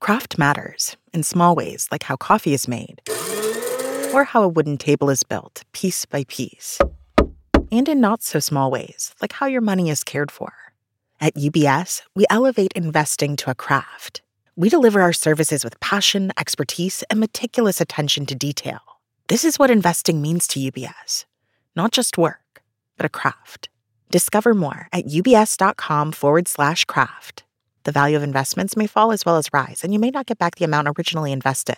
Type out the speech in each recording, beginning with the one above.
Craft matters in small ways, like how coffee is made, or how a wooden table is built, piece by piece. And in not so small ways, like how your money is cared for. At UBS, we elevate investing to a craft. We deliver our services with passion, expertise, and meticulous attention to detail. This is what investing means to UBS. Not just work, but a craft. Discover more at ubs.com/craft. The value of investments may fall as well as rise, and you may not get back the amount originally invested.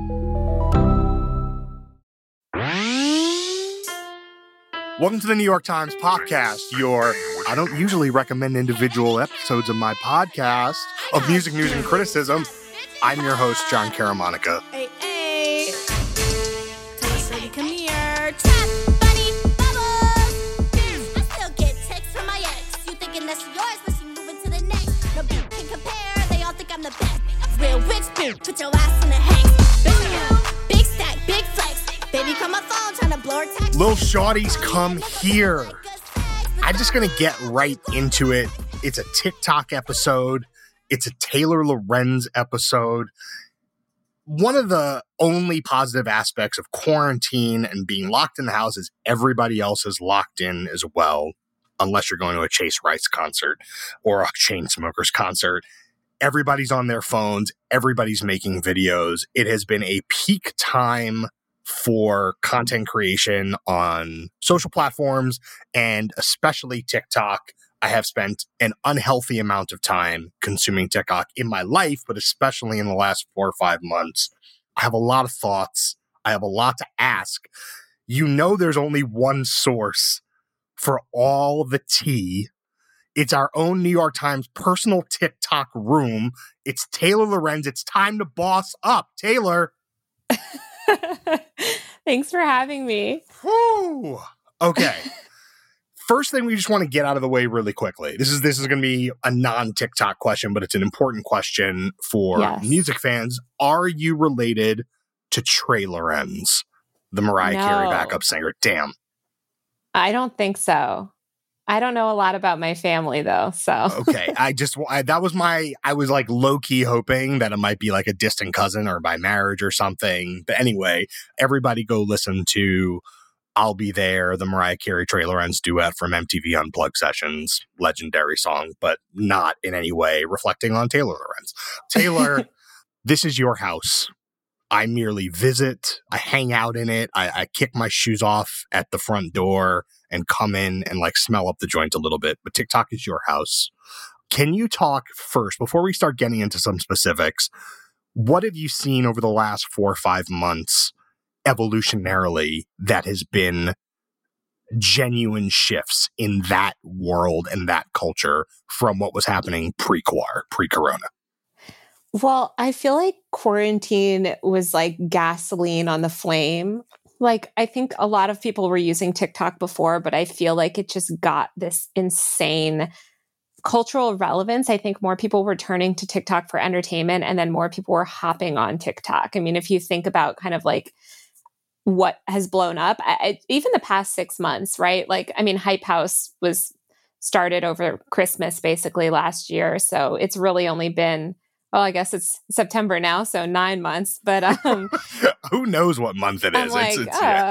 Welcome to the New York Times podcast. I don't usually recommend individual episodes of my podcast of music, news, and criticism. I'm your host, John Caramonica. Hey, hey. Tell us, lady, come here. Trap, bunny, bubbles. I still get texts from my ex. You thinking that's yours, but she moving to the next. No bitch can compare. They all think I'm the best. Real rich bitch, put your ass in the hex. Big stack, big flex. Baby, call my phone, trying to blow her text. Lil Shawty's come here. I'm just going to get right into it. It's a TikTok episode. It's a Taylor Lorenz episode. One of the only positive aspects of quarantine and being locked in the house is everybody else is locked in as well, unless you're going to a Chase Rice concert or a Chainsmokers concert. Everybody's on their phones. Everybody's making videos. It has been a peak time for content creation on social platforms and especially TikTok. I have spent an unhealthy amount of time consuming TikTok in my life, but especially in the last 4 or 5 months. I have a lot of thoughts. I have a lot to ask. You know, there's only one source for all the tea. It's our own New York Times personal TikTok room. It's Taylor Lorenz. It's time to boss up. Taylor. Thanks for having me. Whew. Okay. First thing we just want to get out of the way really quickly. This is going to be a non-TikTok question, but it's an important question for music fans. Are you related to Trey Lorenz, the Mariah Carey backup singer? Damn. I don't think so. I don't know a lot about my family though, so. Okay. I was like low-key hoping that it might be like a distant cousin or by marriage or something. But anyway, everybody go listen to I'll Be There, the Mariah Carey Trey Lorenz duet from MTV Unplugged Sessions. Legendary song, but not in any way reflecting on Taylor Lorenz. Taylor, this is your house. I merely visit. I hang out in it. I kick my shoes off at the front door and come in and like smell up the joint a little bit. But TikTok is your house. Can you talk first, before we start getting into some specifics, what have you seen over the last 4 or 5 months evolutionarily that has been genuine shifts in that world and that culture from what was happening pre-corona? Well, I feel like quarantine was like gasoline on the flame. Like, I think a lot of people were using TikTok before, but I feel like it just got this insane cultural relevance. I think more people were turning to TikTok for entertainment, and then more people were hopping on TikTok. I mean, if you think about kind of like what has blown up, even the past 6 months, right? Like, I mean, Hype House was started over Christmas basically last year. So it's really only been, well, I guess it's September now, so 9 months. But who knows what month it is? I'm like,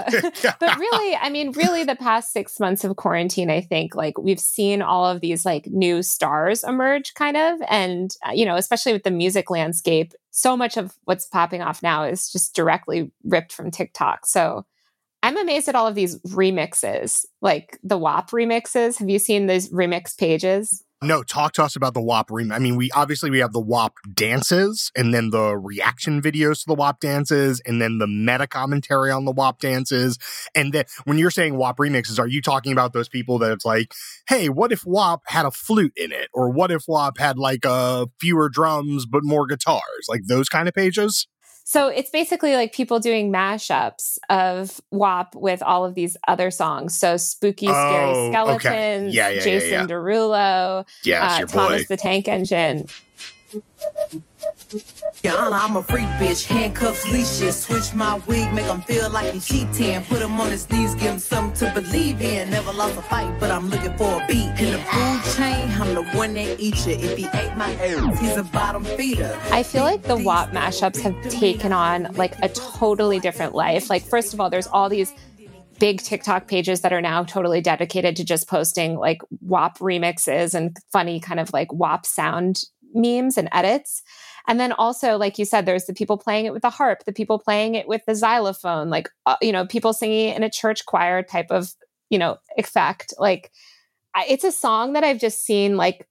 but really, I mean, really, the past 6 months of quarantine, I think, like we've seen all of these like new stars emerge, kind of, and especially with the music landscape, so much of what's popping off now is just directly ripped from TikTok. So I'm amazed at all of these remixes, like the WAP remixes. Have you seen those remix pages? No, talk to us about the WAP remix. I mean, we have the WAP dances, and then the reaction videos to the WAP dances, and then the meta commentary on the WAP dances. And then when you're saying WAP remixes, are you talking about those people that it's like, hey, what if WAP had a flute in it? Or what if WAP had like fewer drums but more guitars? Like those kind of pages? So it's basically like people doing mashups of WAP with all of these other songs. So Spooky, Scary Skeletons, okay. Jason Derulo, your Thomas boy. the Tank Engine. Yeah, I'm a freak bitch, handcuffs, leashes, switch my wig, make him feel like he's cheating, put him on his knees, give him something to believe in, never lost a fight, but I'm looking for a beat, in the food chain, I'm the one that eats you, if he ate my ass, he's a bottom feeder. I feel like the WAP mashups have taken on like a totally different life. Like, first of all, there's all these big TikTok pages that are now totally dedicated to just posting like WAP remixes and funny kind of like WAP sound memes and edits. And then also, like you said, there's the people playing it with the harp, the people playing it with the xylophone, like, people singing in a church choir type of, effect. Like, it's a song that I've just seen, like,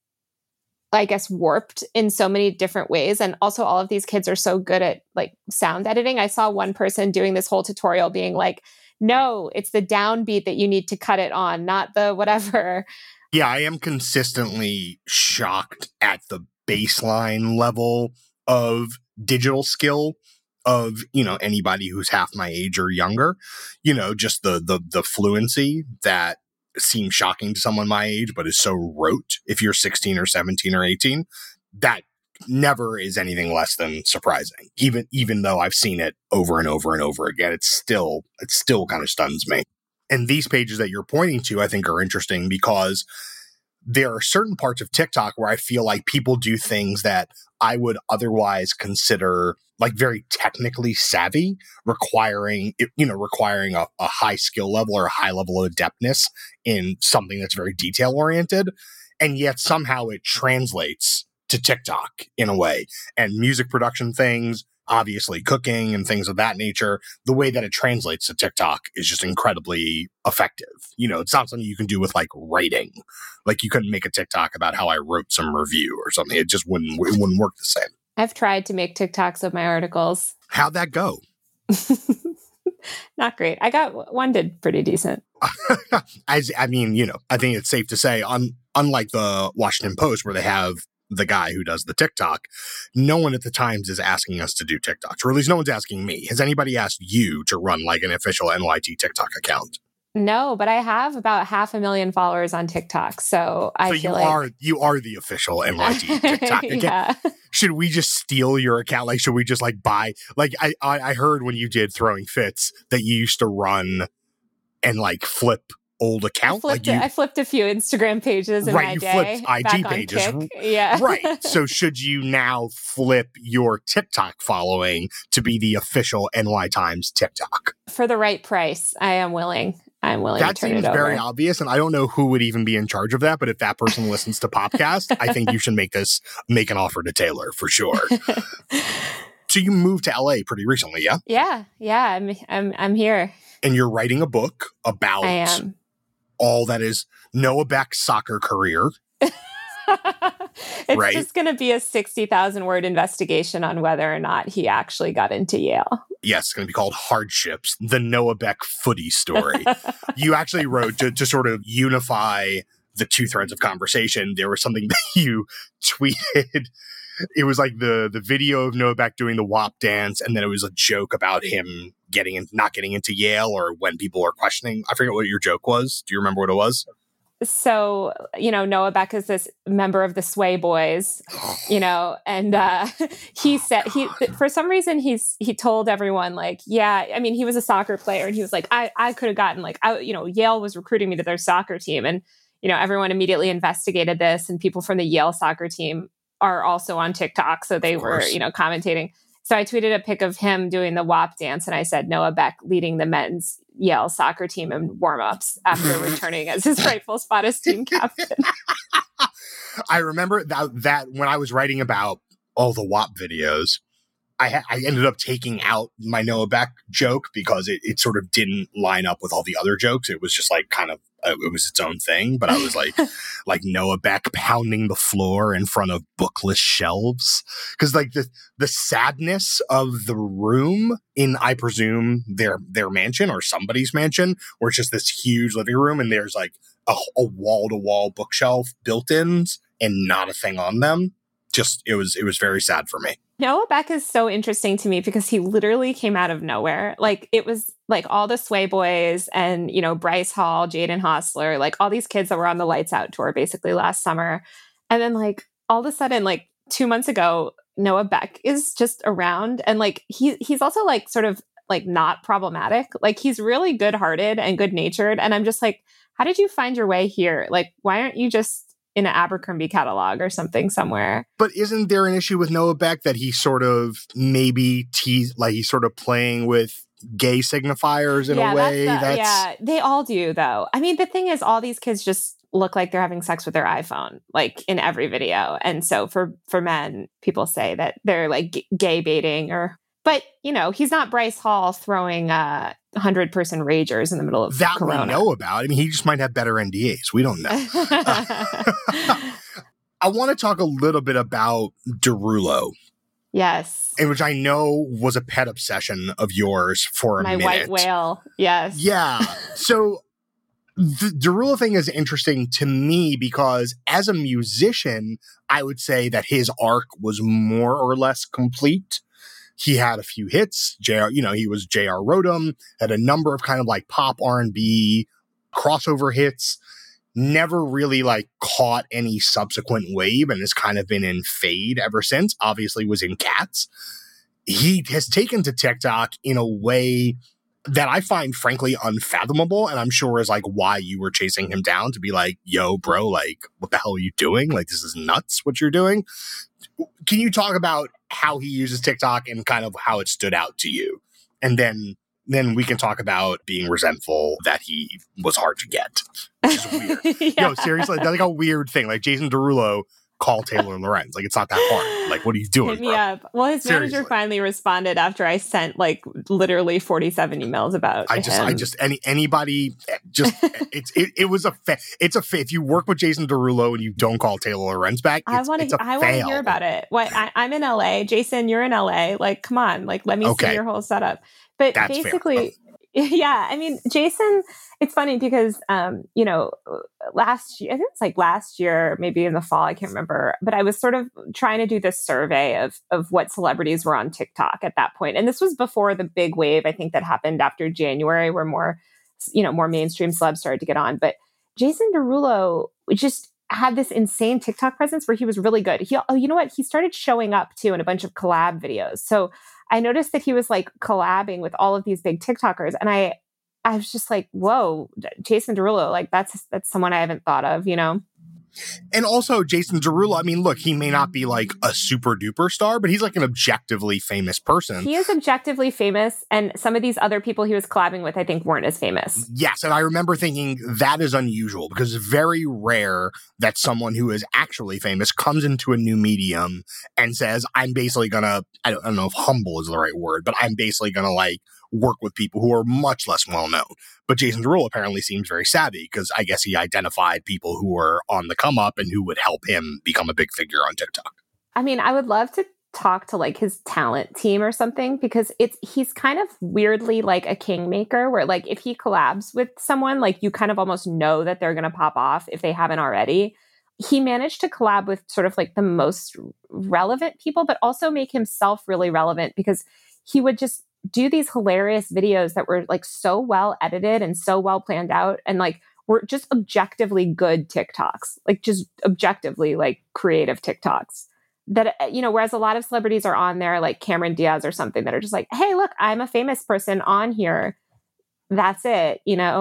I guess, warped in so many different ways. And also all of these kids are so good at like sound editing. I saw one person doing this whole tutorial being like, no, it's the downbeat that you need to cut it on, not the whatever. Yeah, I am consistently shocked at the baseline level of digital skill of, anybody who's half my age or younger, just the fluency that seems shocking to someone my age, but is so rote if you're 16 or 17 or 18, that never is anything less than surprising. Even though I've seen it over and over and over again, it still kind of stuns me. And these pages that you're pointing to, I think, are interesting because there are certain parts of TikTok where I feel like people do things that I would otherwise consider like very technically savvy, requiring a high skill level or a high level of adeptness in something that's very detail oriented. And yet somehow it translates to TikTok in a way. And music production things, obviously cooking and things of that nature, the way that it translates to TikTok is just incredibly effective. It's not something you can do with like writing. Like you couldn't make a TikTok about how I wrote some review or something. It just wouldn't work the same. I've tried to make TikToks of my articles. How'd that go? Not great. I got one did pretty decent. I think it's safe to say, unlike the Washington Post where they have the guy who does the TikTok, no one at the Times is asking us to do TikToks, or at least no one's asking me. Has anybody asked you to run like an official NYT TikTok account? No, but I have about 500,000 followers on TikTok, so I feel like you are the official NYT TikTok account. Yeah. Should we just steal your account? Like, should we just like buy? Like, I heard when you did Throwing Fits that you used to run and like flip old accounts. I flipped a few Instagram pages in my day. You flipped IG pages. Yeah. Right. So should you now flip your TikTok following to be the official NY Times TikTok? For the right price, I am willing. I'm willing that to turn it over. That seems very obvious, and I don't know who would even be in charge of that, but if that person listens to Popcast, I think you should make an offer to Taylor for sure. So you moved to LA pretty recently, yeah? Yeah. I'm here. And you're writing a book about I am. All that is Noah Beck's soccer career. It's just going to be a 60,000 word investigation on whether or not he actually got into Yale. Yes, it's going to be called Hardships, the Noah Beck footy story. You actually wrote to sort of unify the two threads of conversation. There was something that you tweeted. It was like the video of Noah Beck doing the WAP dance, and then it was a joke about him not getting into Yale, or when people are questioning. I forget what your joke was. Do you remember what it was? So, Noah Beck is this member of the Sway Boys, and he said for some reason he told everyone like, he was a soccer player, and he was like, I could have gotten Yale was recruiting me to their soccer team, and everyone immediately investigated this, and people from the Yale soccer team are also on TikTok, so they were commentating. So I tweeted a pic of him doing the WAP dance, and I said Noah Beck leading the men's Yale soccer team in warm-ups after returning as his rightful spot as team captain. I remember that when I was writing about all the WAP videos, I ended up taking out my Noah Beck joke because it sort of didn't line up with all the other jokes. It was just like kind of, it was its own thing. But I was like, like Noah Beck pounding the floor in front of bookless shelves. Because like the sadness of the room in, I presume, their mansion or somebody's mansion, where it's just this huge living room and there's like a wall-to-wall bookshelf built-ins and not a thing on them. Just, it was very sad for me. Noah Beck is so interesting to me because he literally came out of nowhere. Like, it was like all the Sway Boys and, Bryce Hall, Jaden Hossler, like all these kids that were on the Lights Out tour basically last summer. And then like all of a sudden, like 2 months ago, Noah Beck is just around, and like he's also like sort of like not problematic. Like he's really good-hearted and good-natured, and I'm just like, how did you find your way here? Like, why aren't you just in an Abercrombie catalog or something somewhere? But isn't there an issue with Noah Beck that he sort of maybe like he's sort of playing with gay signifiers in a way? Yeah, they all do though. I mean, the thing is, all these kids just look like they're having sex with their iPhone, like in every video. And so for men, people say that they're like gay baiting but you know, he's not Bryce Hall throwing 100-person ragers in the middle of that Corona. We know about. I mean, he just might have better NDAs. We don't know. I want to talk a little bit about Derulo. Yes. And which I know was a pet obsession of yours for a minute. My white whale. Yes. Yeah. So the Derulo thing is interesting to me because as a musician, I would say that his arc was more or less complete. He had a few hits. He was J.R. Rodham, had a number of kind of like pop R&B crossover hits. Never really like caught any subsequent wave and has kind of been in fade ever since. Obviously was in Cats. He has taken to TikTok in a way that I find frankly unfathomable, and I'm sure is like why you were chasing him down to be like, yo, bro, like, what the hell are you doing? Like, this is nuts what you're doing. Can you talk about how he uses TikTok and kind of how it stood out to you? And then we can talk about being resentful that he was hard to get, which is weird. Yeah. Yo, seriously, that's like a weird thing. Like Jason Derulo, call Taylor Lorenz. Like, it's not that hard. Like, what are you doing? Hit me up. Well, his manager finally responded after I sent like literally 47 emails about him. Anybody just if you work with Jason Derulo and you don't call Taylor Lorenz back, I want to hear about it. I'm in LA. Jason, you're in LA. Like, come on. Like, let me see your whole setup. But that's basically, yeah, I mean, Jason, it's funny because, last year, I think it's like last year, maybe in the fall, I can't remember, but I was sort of trying to do this survey of what celebrities were on TikTok at that point. And this was before the big wave, I think, that happened after January, where more mainstream celebs started to get on. But Jason Derulo just had this insane TikTok presence where he was really good. He started showing up too in a bunch of collab videos. So I noticed that he was like collabing with all of these big TikTokers. And I was just like, whoa, Jason Derulo, like that's someone I haven't thought of, And also Jason Derulo, I mean, look, he may not be like a super duper star, but he's like an objectively famous person. He is objectively famous. And some of these other people he was collabing with, I think, weren't as famous. Yes. And I remember thinking that is unusual because it's very rare that someone who is actually famous comes into a new medium and says, I'm basically gonna, I don't know if humble is the right word, but I'm basically gonna like work with people who are much less well known. But Jason Derulo apparently seems very savvy because I guess he identified people who were on the come up and who would help him become a big figure on TikTok. I mean, I would love to talk to like his talent team or something because he's kind of weirdly like a kingmaker where like if he collabs with someone, like you kind of almost know that they're going to pop off if they haven't already. He managed to collab with sort of like the most relevant people, but also make himself really relevant because he would just do these hilarious videos that were like so well edited and so well planned out and like were just objectively good TikToks, like just objectively like creative TikToks that, whereas a lot of celebrities are on there like Cameron Diaz or something that are just like, hey, look, I'm a famous person on here. That's it.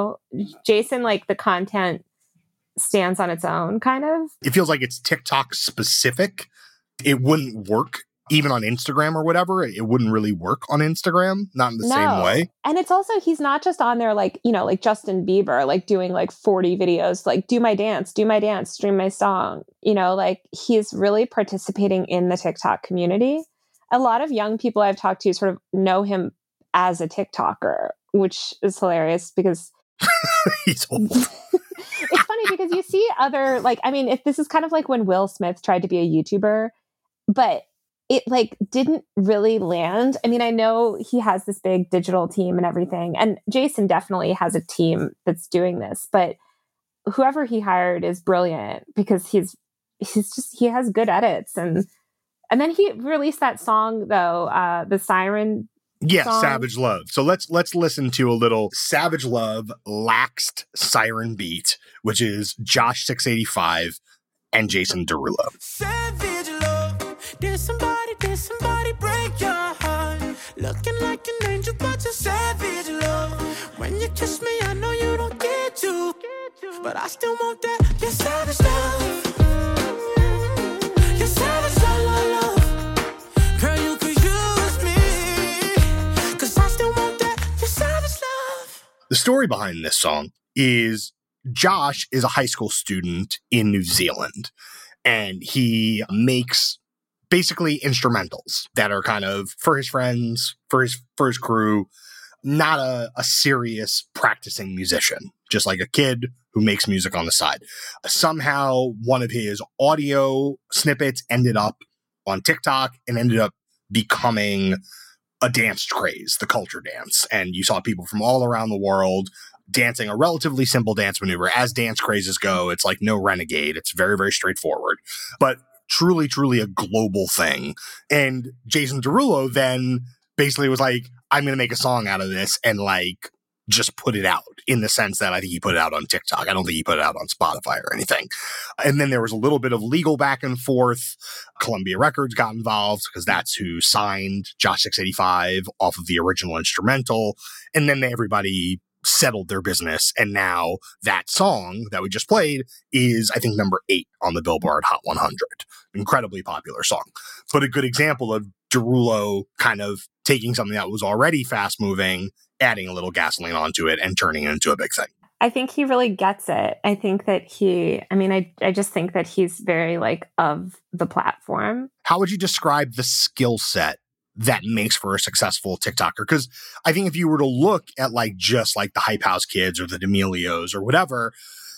Jason, like the content stands on its own kind of. It feels like it's TikTok specific. It wouldn't work even on Instagram or whatever. It wouldn't really work on Instagram, not in the same way. And it's also, he's not just on there like, like Justin Bieber, like doing like 40 videos, like do my dance, stream my song, like he's really participating in the TikTok community. A lot of young people I've talked to sort of know him as a TikToker, which is hilarious because he's old. It's funny because you see other, like, I mean, if this is kind of like when Will Smith tried to be a YouTuber, but it like didn't really land. I mean, I know he has this big digital team and everything, and Jason definitely has a team that's doing this, but whoever he hired is brilliant because he has good edits. And then he released that song though, the Siren. Yeah, song. Savage Love. So let's listen to a little Savage Love laxed Siren beat, which is Josh 685 and Jason Derulo. Savage love, Did somebody break your heart? Looking like an angel, but you're savage love. When you kiss me, I know you don't get to, but I still want that. You're savage love. You're savage love. Girl, you could use me, 'cause I still want that. You're savage love. The story behind this song is Josh is a high school student in New Zealand, and he makes basically instrumentals that are kind of for his friends, for his crew, not a serious practicing musician, just like a kid who makes music on the side. Somehow one of his audio snippets ended up on TikTok and ended up becoming a dance craze, the culture dance. And you saw people from all around the world dancing a relatively simple dance maneuver. As dance crazes go, it's like no renegade. It's very, very straightforward, but truly, truly a global thing. And Jason Derulo then basically was like, I'm going to make a song out of this and like just put it out, in the sense that I think he put it out on TikTok. I don't think he put it out on Spotify or anything. And then there was a little bit of legal back and forth. Columbia Records got involved because that's who signed Josh 685 off of the original instrumental. And then everybody settled their business. And now that song that we just played is, I think, number 8 on the Billboard Hot 100. Incredibly popular song. But a good example of Derulo kind of taking something that was already fast moving, adding a little gasoline onto it and turning it into a big thing. I think he really gets it. I think that I just think that he's very like of the platform. How would you describe the skill set that makes for a successful TikToker? Because I think if you were to look at like just like the Hype House Kids or the D'Amelios or whatever,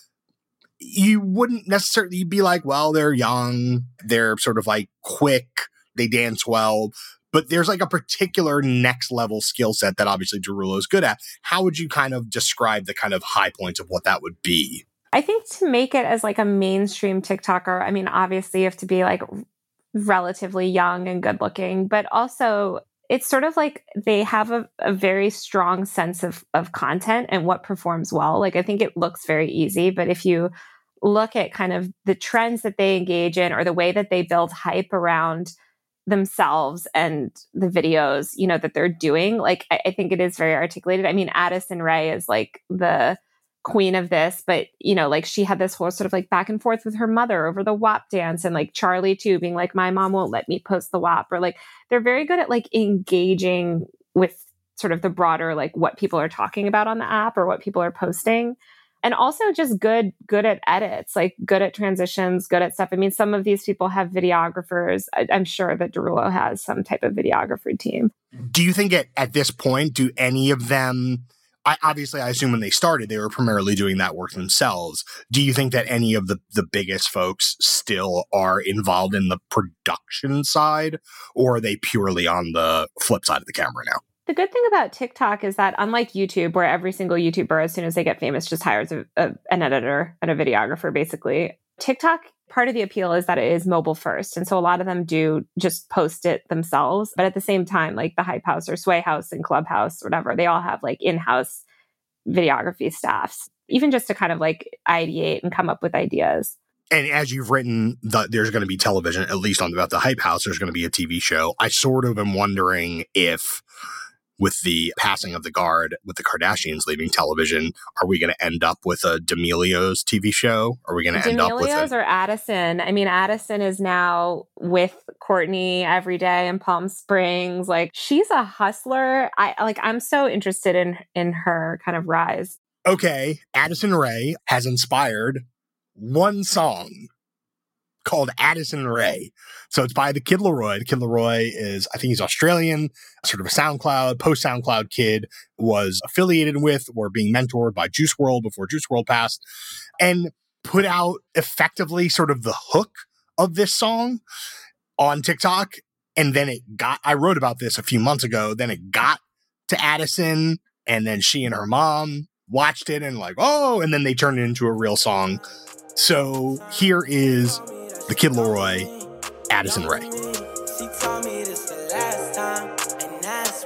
you wouldn't necessarily be like, well, they're young, they're sort of like quick, they dance well. But there's like a particular next level skill set that obviously Derulo is good at. How would you kind of describe the kind of high points of what that would be? I think to make it as like a mainstream TikToker, I mean, obviously you have to be like relatively young and good looking, but also it's sort of like they have a very strong sense of content and what performs well. Like I think it looks very easy, but if you look at kind of the trends that they engage in or the way that they build hype around themselves and the videos, you know, that they're doing, like I think it is very articulated. I mean, Addison Rae is like the queen of this, but you know, like she had this whole sort of like back and forth with her mother over the WAP dance, and like Charlie too being like, my mom won't let me post the WAP, or like they're very good at like engaging with sort of the broader like what people are talking about on the app or what people are posting. And also just good at edits, like good at transitions, good at stuff. I mean, some of these people have videographers. I'm sure that Derulo has some type of videography team. Do you think at this point, do any of them, I assume when they started, they were primarily doing that work themselves. Do you think that any of the biggest folks still are involved in the production side, or are they purely on the flip side of the camera now? The good thing about TikTok is that unlike YouTube, where every single YouTuber, as soon as they get famous, just hires an editor and a videographer, basically, TikTok, part of the appeal is that it is mobile first. And so a lot of them do just post it themselves. But at the same time, like the Hype House or Sway House and Clubhouse, whatever, they all have like in-house videography staffs, even just to kind of like ideate and come up with ideas. And as you've written, there's going to be television, at least on about the Hype House, there's going to be a TV show. I sort of am wondering if, with the passing of the guard, with the Kardashians leaving television, are we going to end up with a D'Amelios TV show? Are we going to end up with D'Amelios or Addison? I mean, Addison is now with Courtney every day in Palm Springs. Like, she's a hustler. I'm so interested in her kind of rise. Okay, Addison Rae has inspired one song called Addison Rae. So it's by the Kid Laroi. The Kid Laroi is, I think he's Australian, sort of a SoundCloud, post-SoundCloud kid, was affiliated with or being mentored by Juice WRLD before Juice WRLD passed, and put out effectively sort of the hook of this song on TikTok. And then I wrote about this a few months ago, then it got to Addison, and then she and her mom watched it and like, oh, and then they turned it into a real song. So here is the Kid Laroi, Addison Rae. She told me this the last time, and that's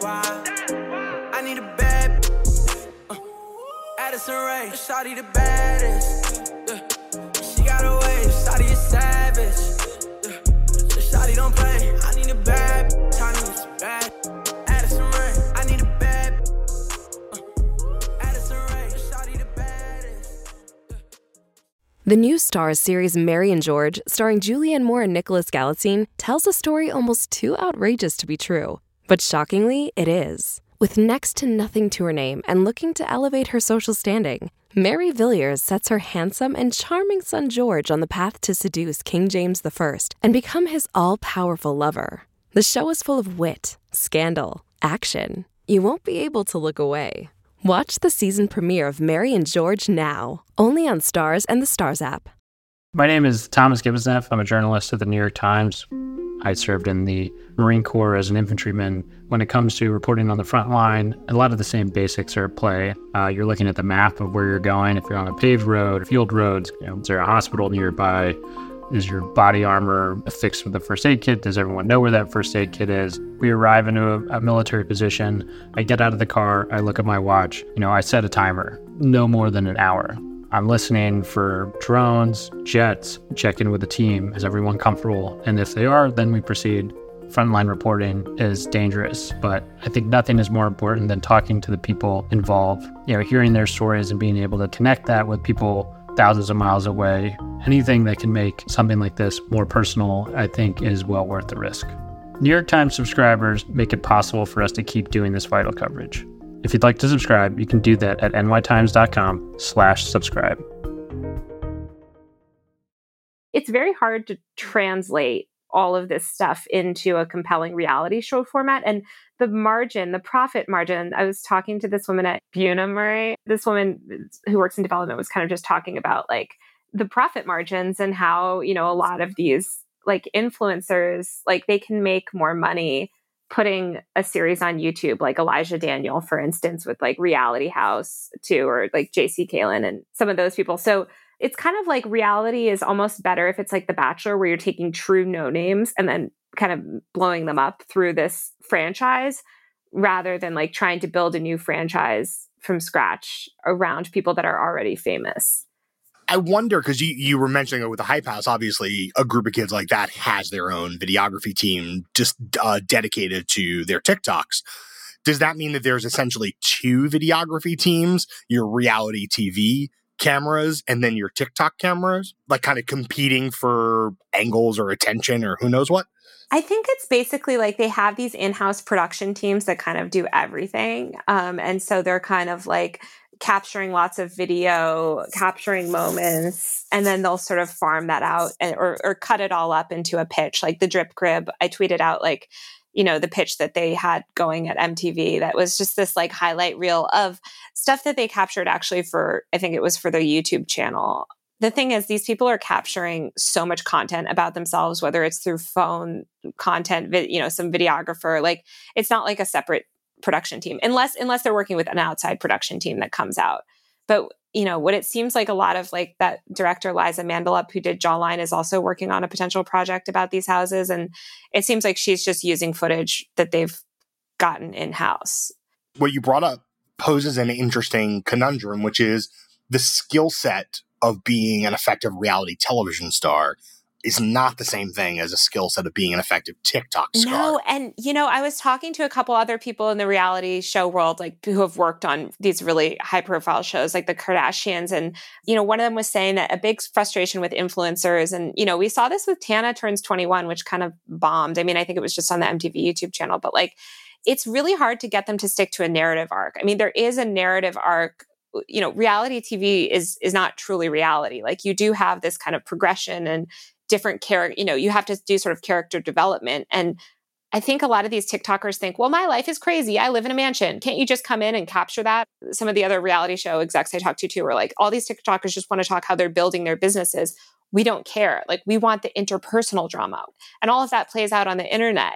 why I need a bad Addison Rae, shawty the baddest. She got away, shawty is savage. Shawty don't play. The new Starz series Mary and George, starring Julianne Moore and Nicholas Galitzine, tells a story almost too outrageous to be true. But shockingly, it is. With next to nothing to her name and looking to elevate her social standing, Mary Villiers sets her handsome and charming son George on the path to seduce King James I and become his all-powerful lover. The show is full of wit, scandal, action. You won't be able to look away. Watch the season premiere of Mary and George now, only on Starz and the Starz app. My name is Thomas Gibbonsneff. I'm a journalist at the New York Times. I served in the Marine Corps as an infantryman. When it comes to reporting on the front line, a lot of the same basics are at play. You're looking at the map of where you're going. If you're on a paved road, field roads, is there a hospital nearby? Is your body armor affixed with a first aid kit? Does everyone know where that first aid kit is? We arrive into a military position. I get out of the car. I look at my watch. I set a timer, no more than an hour. I'm listening for drones, jets, check in with the team. Is everyone comfortable? And if they are, then we proceed. Frontline reporting is dangerous, but I think nothing is more important than talking to the people involved, hearing their stories and being able to connect that with people thousands of miles away. Anything that can make something like this more personal, I think, is well worth the risk. New York Times subscribers make it possible for us to keep doing this vital coverage. If you'd like to subscribe, you can do that at nytimes.com/subscribe. It's very hard to translate all of this stuff into a compelling reality show format. And the margin, the profit margin, I was talking to this woman at Bunim, this woman who works in development was kind of just talking about like the profit margins and how, a lot of these like influencers, like they can make more money putting a series on YouTube, like Elijah Daniel, for instance, with like Reality House too, or like JC Calen and some of those people. So it's kind of like reality is almost better if it's like The Bachelor, where you're taking true no names and then kind of blowing them up through this franchise, rather than like trying to build a new franchise from scratch around people that are already famous. I wonder, because you were mentioning it with the Hype House, obviously a group of kids like that has their own videography team just dedicated to their TikToks. Does that mean that there's essentially two videography teams, your reality TV cameras and then your TikTok cameras, like kind of competing for angles or attention or who knows what? I think it's basically like they have these in-house production teams that kind of do everything. And so they're kind of like capturing lots of video, capturing moments, and then they'll sort of farm that out or cut it all up into a pitch. Like the Drip Crib, I tweeted out like, the pitch that they had going at MTV that was just this like highlight reel of stuff that they captured actually for, I think it was for their YouTube channel. The thing is, these people are capturing so much content about themselves, whether it's through phone content, some videographer, like it's not like a separate production team, unless they're working with an outside production team that comes out. But what it seems like a lot of like that director Liza Mandelup, who did Jawline, is also working on a potential project about these houses. And it seems like she's just using footage that they've gotten in-house. What you brought up poses an interesting conundrum, which is the skill set of being an effective reality television star is not the same thing as a skill set of being an effective TikTok star. No, and I was talking to a couple other people in the reality show world, like who have worked on these really high-profile shows, like the Kardashians, and one of them was saying that a big frustration with influencers, and we saw this with Tana Turns 21, which kind of bombed. I mean, I think it was just on the MTV YouTube channel, but like it's really hard to get them to stick to a narrative arc. I mean, there is a narrative arc. Reality TV is not truly reality. Like you do have this kind of progression and different character, you have to do sort of character development. And I think a lot of these TikTokers think, well, my life is crazy. I live in a mansion. Can't you just come in and capture that? Some of the other reality show execs I talked to too were like, all these TikTokers just want to talk how they're building their businesses. We don't care. Like we want the interpersonal drama. And all of that plays out on the internet,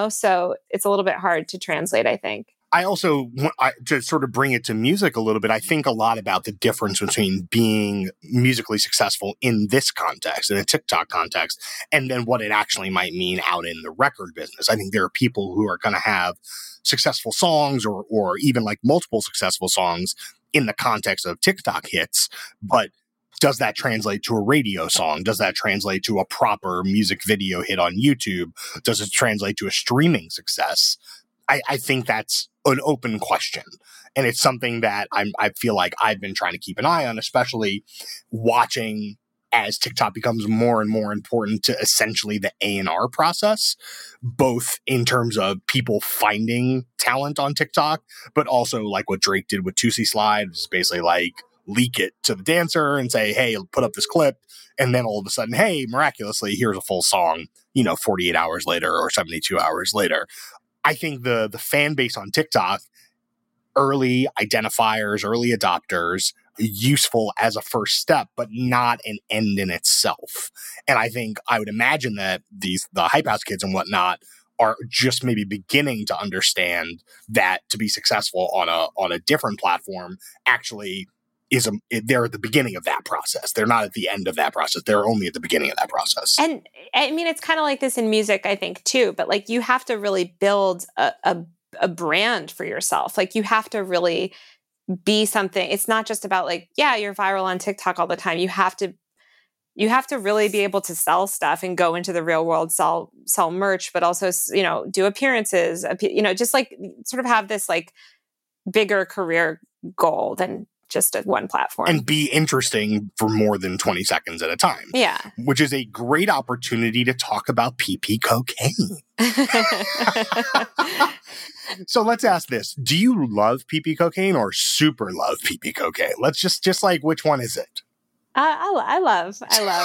so it's a little bit hard to translate, I think. I also, to sort of bring it to music a little bit, I think a lot about the difference between being musically successful in this context, in a TikTok context, and then what it actually might mean out in the record business. I think there are people who are going to have successful songs or even like multiple successful songs in the context of TikTok hits, but does that translate to a radio song? Does that translate to a proper music video hit on YouTube? Does it translate to a streaming success? I think that's an open question. And it's something that I feel like I've been trying to keep an eye on, especially watching as TikTok becomes more and more important to essentially the A&R process, both in terms of people finding talent on TikTok, but also like what Drake did with Toosie Slide, which is basically like leak it to the dancer and say, hey, put up this clip. And then all of a sudden, hey, miraculously, here's a full song, 48 hours later or 72 hours later. I think the fan base on TikTok, early identifiers, early adopters, useful as a first step, but not an end in itself. And I would imagine that the Hype House kids and whatnot are just maybe beginning to understand that to be successful on a different platform actually they're at the beginning of that process. They're not at the end of that process. They're only at the beginning of that process. And I mean, it's kind of like this in music, I think, too, but like you have to really build a brand for yourself. Like you have to really be something. It's not just about like, yeah, you're viral on TikTok all the time. You have to really be able to sell stuff and go into the real world, sell merch, but also, do appearances, just like sort of have this like bigger career goal than just at one platform. And be interesting for more than 20 seconds at a time. Yeah. Which is a great opportunity to talk about PP cocaine. So let's ask this. Do you love PP cocaine or super love PP cocaine? Let's just like, which one is it? I love.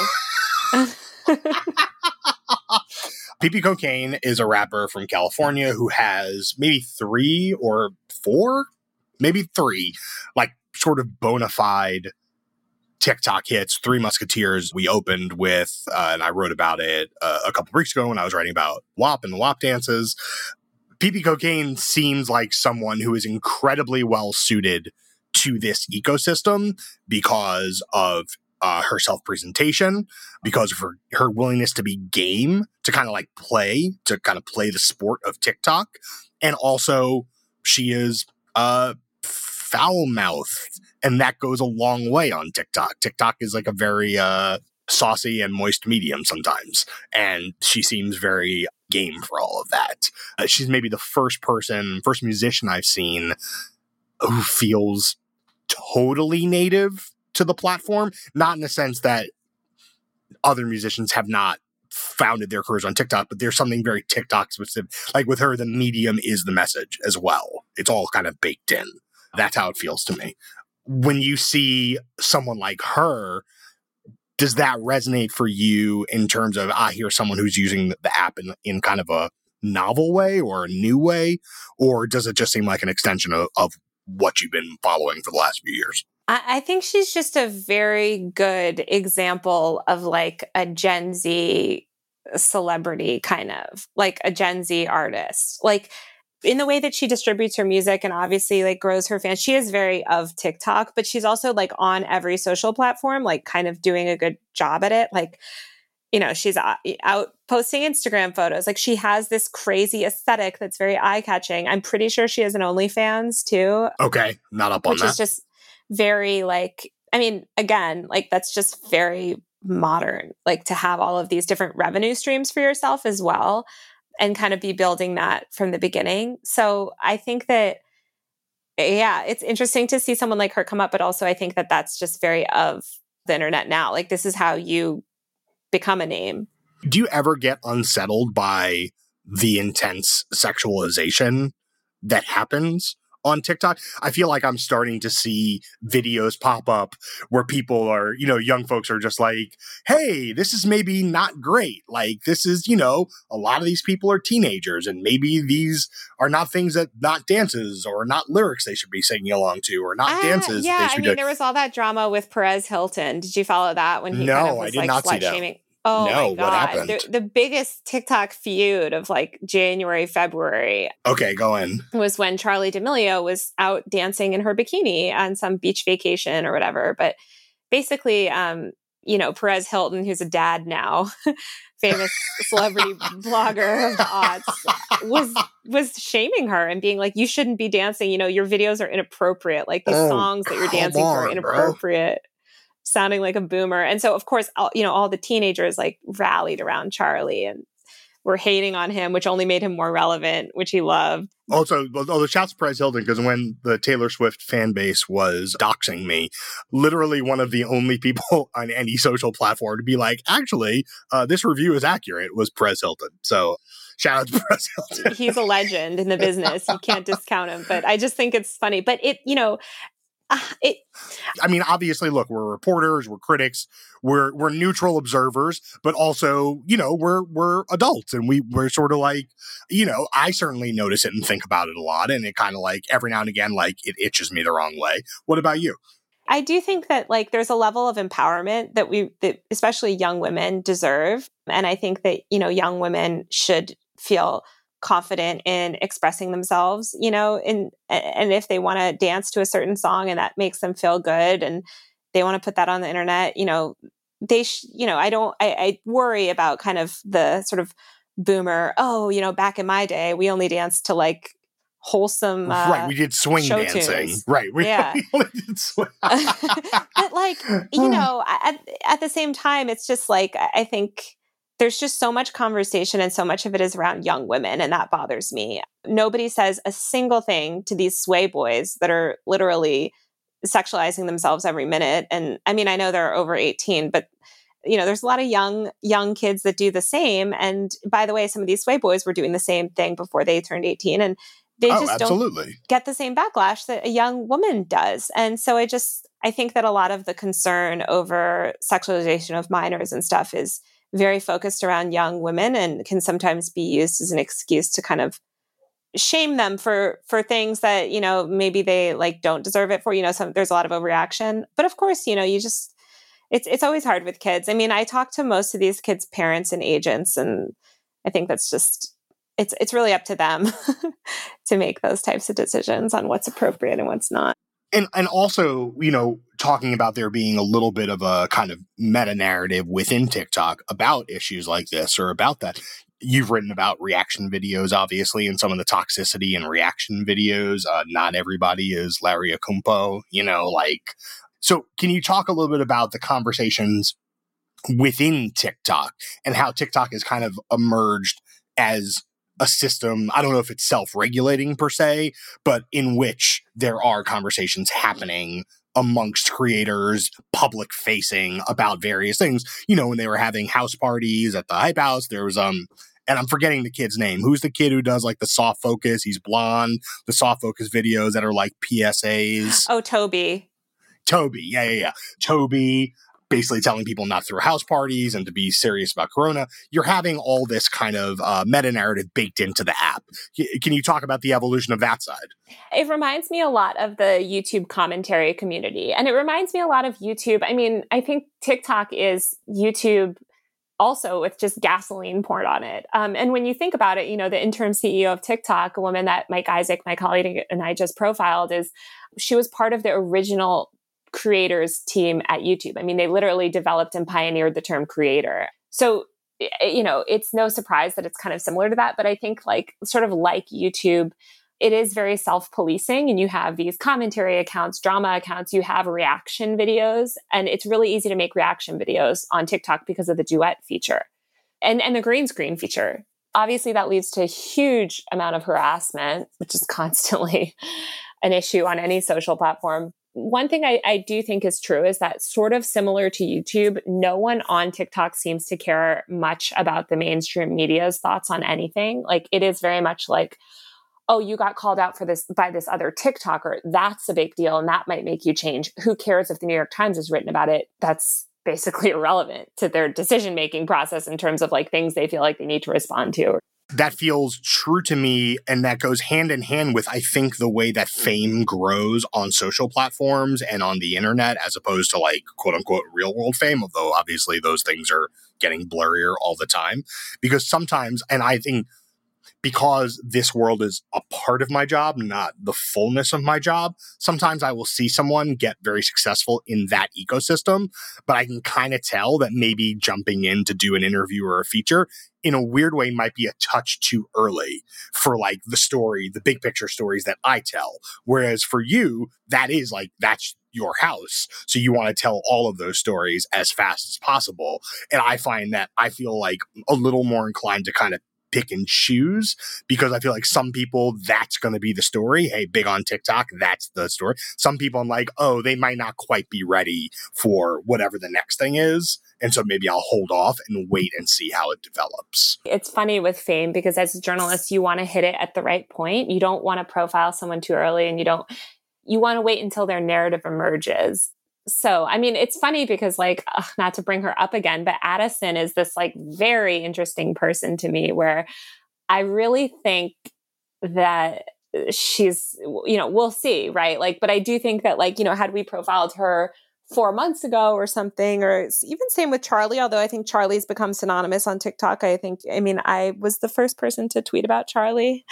PP Cocaine is a rapper from California who has maybe 3 or 4, maybe 3, like sort of bona fide TikTok hits. 3 Musketeers we opened with, and I wrote about it a couple weeks ago when I was writing about WAP and the WAP dances. PP Cocaine seems like someone who is incredibly well suited to this ecosystem because of her self-presentation, because of her willingness to be game, to kind of play the sport of TikTok. And also she is foul-mouthed, and that goes a long way on TikTok. TikTok is like a very saucy and moist medium sometimes, and she seems very game for all of that. She's maybe the first musician I've seen who feels totally native to the platform, not in the sense that other musicians have not founded their careers on TikTok, but there's something very TikTok specific. Like with her, the medium is the message as well. It's all kind of baked in. That's how it feels to me. When you see someone like her, does that resonate for you in terms of, here's someone who's using the app in kind of a novel way or a new way? Or does it just seem like an extension of what you've been following for the last few years? I think she's just a very good example of like a Gen Z celebrity, kind of like a Gen Z artist, like in the way that she distributes her music and obviously like grows her fans. She is very of TikTok, but she's also like on every social platform, like kind of doing a good job at it. Like, she's out posting Instagram photos. Like she has this crazy aesthetic that's very eye-catching. I'm pretty sure she has an OnlyFans too. Okay, not up on that. Which is just very again, like that's just very modern, like to have all of these different revenue streams for yourself as well and kind of be building that from the beginning. So I think that, yeah, it's interesting to see someone like her come up, but also I think that that's just very of the internet now. Like this is how you become a name. Do you ever get unsettled by the intense sexualization that happens on TikTok? I feel like I'm starting to see videos pop up where people are, young folks are just like, hey, this is maybe not great. Like this is, a lot of these people are teenagers and maybe these are not things not dances or not lyrics they should be singing along to or not dances. Yeah, they should do. There was all that drama with Perez Hilton. Did you follow that when he kind of was I did not see that. slut-shaming? Oh no, my God. What happened? The biggest TikTok feud of like January, February. Okay, go in. Was when Charli D'Amelio was out dancing in her bikini on some beach vacation or whatever. But basically, Perez Hilton, who's a dad now, famous celebrity blogger of the aughts, was shaming her and being like, you shouldn't be dancing. Your videos are inappropriate. Like these songs that you're dancing for are inappropriate. Bro. Sounding like a boomer. And so, of course, all the teenagers like rallied around Charli. And were hating on him, which only made him more relevant, which he loved. Also, although shouts to Perez Hilton, because when the Taylor Swift fan base was doxing me, literally one of the only people on any social platform to be like, actually, this review is accurate was Perez Hilton. So shout out to Perez Hilton. He's a legend in the business. You can't discount him. But I just think it's funny. But I mean, obviously, look, we're reporters, we're critics, we're neutral observers, but also, we're adults, and we're sort of like, I certainly notice it and think about it a lot, and it kind of like every now and again, like it itches me the wrong way. What about you? I do think that like there's a level of empowerment that especially young women deserve, and I think that young women should feel confident in expressing themselves, and if they want to dance to a certain song and that makes them feel good and they want to put that on the internet, I worry about kind of the sort of boomer, back in my day, we only danced to like wholesome, right. We did swing dancing. Tunes. Right. Yeah. We only did swing. But like, at the same time, it's just like, I think there's just so much conversation and so much of it is around young women, and that bothers me. Nobody says a single thing to these sway boys that are literally sexualizing themselves every minute. And I mean, I know they're over 18, but there's a lot of young kids that do the same. And by the way, some of these sway boys were doing the same thing before they turned 18, and they just absolutely don't get the same backlash that a young woman does. And so I think that a lot of the concern over sexualization of minors and stuff is very focused around young women and can sometimes be used as an excuse to kind of shame them for things that, maybe they like don't deserve it for, there's a lot of overreaction. But of course, it's always hard with kids. I mean, I talk to most of these kids' parents and agents, and I think that's just, it's really up to them to make those types of decisions on what's appropriate and what's not. And also, talking about there being a little bit of a kind of meta narrative within TikTok about issues like this or about that. You've written about reaction videos, obviously, and some of the toxicity in reaction videos. Not everybody is Larry Akumpo, So can you talk a little bit about the conversations within TikTok and how TikTok has kind of emerged as a system, I don't know if it's self-regulating per se, but in which there are conversations happening amongst creators, public facing about various things. When they were having house parties at the Hype House, there was, and I'm forgetting the kid's name. Who's the kid who does like the soft focus? He's blonde, the soft focus videos that are like PSAs. Oh, Toby. Yeah. Toby. Basically telling people not to throw house parties and to be serious about Corona. You're having all this kind of meta-narrative baked into the app. Can you talk about the evolution of that side? It reminds me a lot of the YouTube commentary community. And it reminds me a lot of YouTube. I mean, I think TikTok is YouTube also with just gasoline poured on it. And when you think about it, the interim CEO of TikTok, a woman that Mike Isaac, my colleague, and I just profiled, she was part of the original creators team at YouTube. I mean, they literally developed and pioneered the term creator. So, it's no surprise that it's kind of similar to that. But I think like YouTube, it is very self-policing, and you have these commentary accounts, drama accounts, you have reaction videos, and it's really easy to make reaction videos on TikTok because of the duet feature and the green screen feature. Obviously, that leads to a huge amount of harassment, which is constantly an issue on any social platform. One thing I do think is true is that sort of similar to YouTube, no one on TikTok seems to care much about the mainstream media's thoughts on anything. Like it is very much like, oh, you got called out for this by this other TikToker. That's a big deal. And that might make you change. Who cares if the New York Times has written about it? That's basically irrelevant to their decision-making process in terms of like things they feel like they need to respond to. That feels true to me, and that goes hand in hand with, I think, the way that fame grows on social platforms and on the internet, as opposed to like quote unquote real world fame, although obviously those things are getting blurrier all the time. Because sometimes, and I think because this world is a part of my job, not the fullness of my job, sometimes I will see someone get very successful in that ecosystem, but I can kind of tell that maybe jumping in to do an interview or a feature in a weird way might be a touch too early for like the story, the big picture stories that I tell. Whereas for you, that is like, that's your house. So you want to tell all of those stories as fast as possible. And I find that I feel like a little more inclined to kind of pick and choose, because I feel like some people, that's going to be the story. Hey, big on TikTok, that's the story. Some people I'm like, oh, they might not quite be ready for whatever the next thing is. And so maybe I'll hold off and wait and see how it develops. It's funny with fame because as a journalist, you want to hit it at the right point. You don't want to profile someone too early, and you want to wait until their narrative emerges. So, I mean, it's funny because not to bring her up again, but Addison is this very interesting person to me, where I really think that she's, we'll see, right? But I do think that had we profiled her 4 months ago or something, or even same with Charlie, although I think Charlie's become synonymous on TikTok. I was the first person to tweet about Charlie.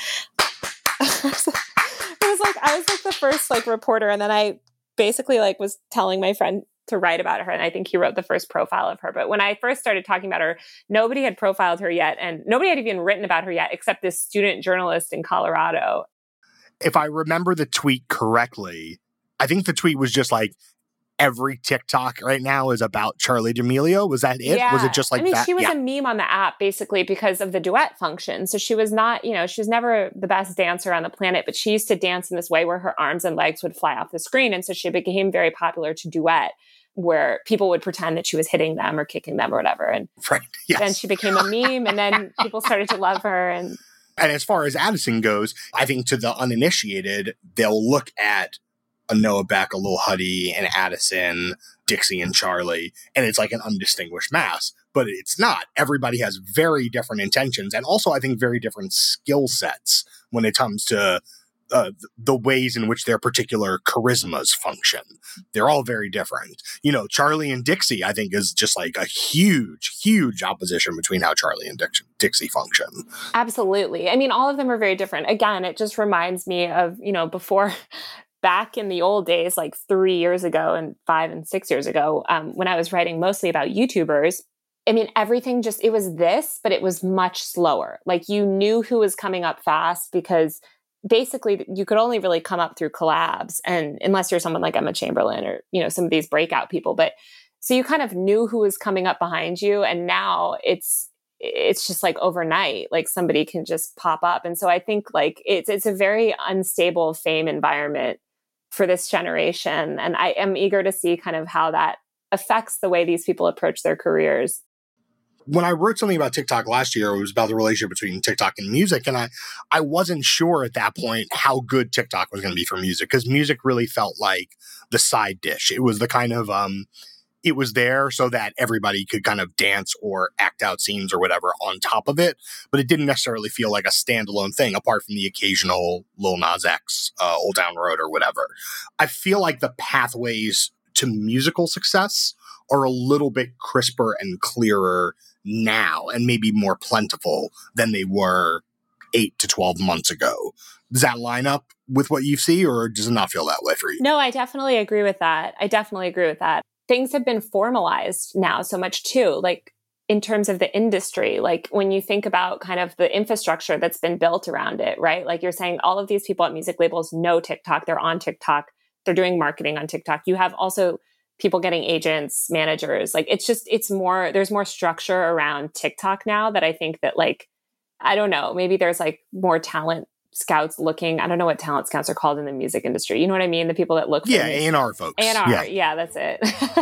I was the first reporter, and then I basically was telling my friend to write about her, and I think he wrote the first profile of her. But when I first started talking about her, nobody had profiled her yet, and nobody had even written about her yet, except this student journalist in Colorado. If I remember the tweet correctly, I think the tweet was just every TikTok right now is about Charli D'Amelio. Was that it? Yeah. Was it just that? She was a meme on the app basically because of the duet function. So she was not, she was never the best dancer on the planet, but she used to dance in this way where her arms and legs would fly off the screen. And so she became very popular to duet, where people would pretend that she was hitting them or kicking them or whatever. And right. Yes. Then she became a meme, and then people started to love her. And as far as Addison goes, I think to the uninitiated, they'll look at a Noah Beck, a Lil Huddy, and Addison, Dixie, and Charli, and it's an undistinguished mass. But it's not. Everybody has very different intentions, and also I think very different skill sets when it comes to the ways in which their particular charismas function. They're all very different. Charli and Dixie, I think, is just a huge, huge opposition between how Charli and Dixie function. Absolutely. I mean, all of them are very different. Again, it just reminds me of, before... Back in the old days, 3 years ago and 5 and 6 years ago, when I was writing mostly about YouTubers, I mean, everything it was this, but it was much slower. You knew who was coming up fast because basically you could only really come up through collabs, and unless you're someone like Emma Chamberlain or, some of these breakout people. But so you kind of knew who was coming up behind you. And now it's just overnight, somebody can just pop up. And so I think it's a very unstable fame environment for this generation. And I am eager to see kind of how that affects the way these people approach their careers. When I wrote something about TikTok last year, it was about the relationship between TikTok and music. And I wasn't sure at that point how good TikTok was going to be for music, because music really felt like the side dish. It was the kind of, it was there so that everybody could kind of dance or act out scenes or whatever on top of it. But it didn't necessarily feel like a standalone thing, apart from the occasional Lil Nas X, Old Town Road or whatever. I feel like the pathways to musical success are a little bit crisper and clearer now, and maybe more plentiful than they were 8 to 12 months ago. Does that line up with what you see, or does it not feel that way for you? No, I definitely agree with that. Things have been formalized now so much too, in terms of the industry. When you think about kind of the infrastructure that's been built around it, right? You're saying all of these people at music labels know TikTok, they're on TikTok, they're doing marketing on TikTok. You have also people getting agents, managers. There's more structure around TikTok now that I think that I don't know, maybe there's more talent scouts looking. I don't know what talent scouts are called in the music industry. You know what I mean? The people that look for A&R folks. A&R, yeah, that's it.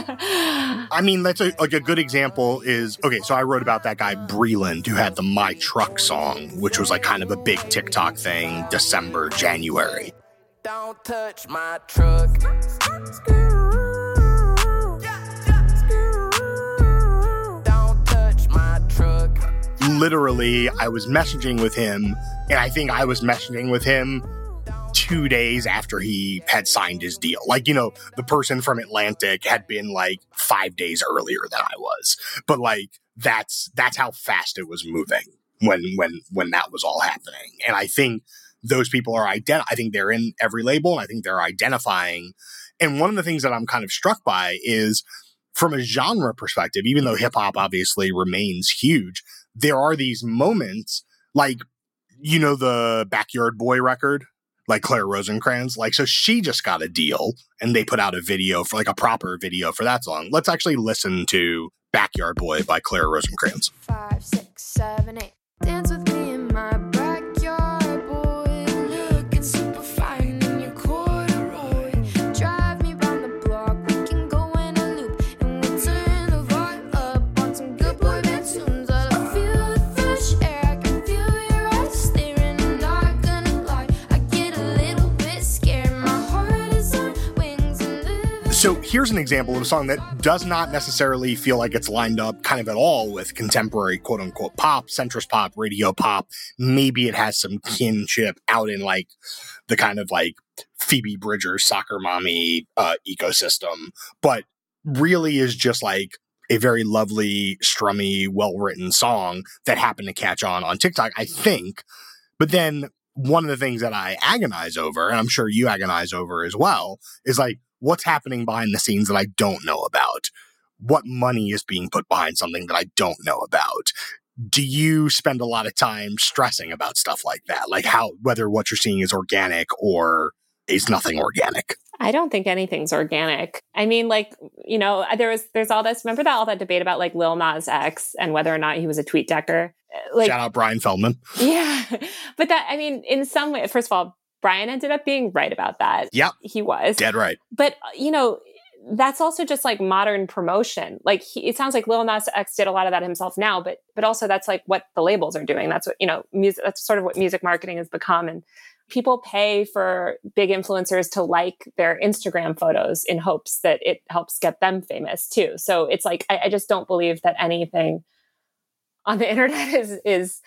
I mean, that's a good example is, okay, so I wrote about that guy Breland, who had the My Truck song, which was kind of a big TikTok thing, December, January. Don't touch my truck. Literally, I was messaging with him, and I think I was messaging with him 2 days after he had signed his deal. The person from Atlantic had been 5 days earlier than I was. But that's how fast it was moving when that was all happening. And I think those people are I think they're in every label, and I think they're identifying. And one of the things that I'm kind of struck by is, from a genre perspective, even though hip hop obviously remains huge, there are these moments the Backyard Boy record, Claire Rosencrantz, so she just got a deal, and they put out a video for a proper video for that song. Let's actually listen to Backyard Boy by Claire Rosencrantz. 5, 6, 7, 8. Dance with me So here's an example of a song that does not necessarily feel like it's lined up kind of at all with contemporary quote unquote pop, centrist pop, radio pop. Maybe it has some kinship out in like the kind of like Phoebe Bridgers soccer mommy ecosystem, but really is just like a very lovely, strummy, well-written song that happened to catch on TikTok, I think. But then one of the things that I agonize over, and I'm sure you agonize over as well, is like, what's happening behind the scenes that I don't know about? What money is being put behind something that I don't know about? Do you spend a lot of time stressing about stuff like that? Like whether what you're seeing is organic or is nothing organic? I don't think anything's organic. I mean, like, you know, there's all this, remember all that debate about like Lil Nas X and whether or not he was a tweet decker? Like, shout out Brian Feldman. Yeah. But that, I mean, in some way, first of all, Brian ended up being right about that. Yep. He was. Dead right. But, you know, that's also just like modern promotion. Like it sounds like Lil Nas X did a lot of that himself now, but also that's like what the labels are doing. That's what, you know, music, that's sort of what music marketing has become. And people pay for big influencers to like their Instagram photos in hopes that it helps get them famous too. So it's like, I just don't believe that anything on the internet is